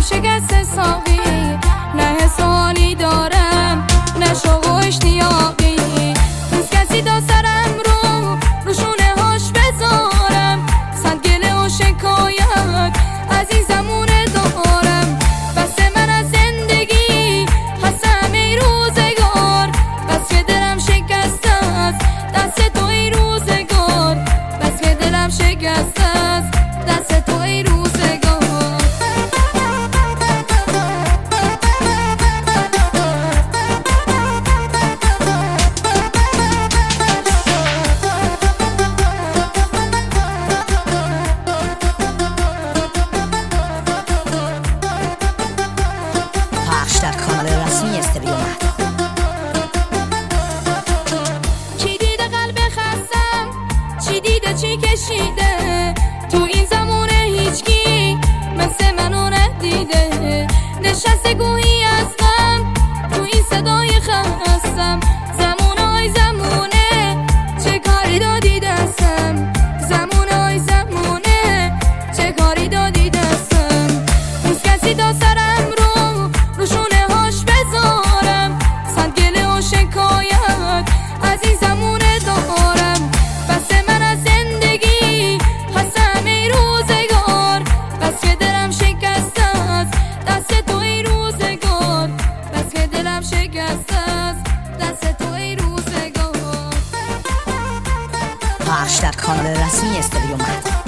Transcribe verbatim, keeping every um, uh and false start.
شکست ساقی، نه حسانی دارم نه شوق و اشتیاقی. دوست کسی تا سرم رو روشونه هاش بذارم، صد گله و شکایت از این زمونه دارم. بس من از زندگی هستم ای روزگار، بس که دلم شکست است دست تو ای روزگار، بس که دلم شکست است دست تو ای روزگار. در کانال رسمی استریو مهد. چی دیده قلب خستم، چی دیده چی کشیده، تو این زمونه هیچکی مثل منو ندیده. نشسته گویی هستم تو این صدای خستم، زمونه های زمونه چه کاری دادی دستم، زمونه های زمونه چه کاری دادی دستم. دوست کسی تا سرم رو روشونه هاش بذارم، صد گله و شکایت از این زمونه دارم. بس من از زندگی هستم ای روزگار، بس که دلم شکست است دست تو ای روزگار، بس که دلم شکست است دست تو ای روزگار. پخش در کانال رسمی استریو مهد.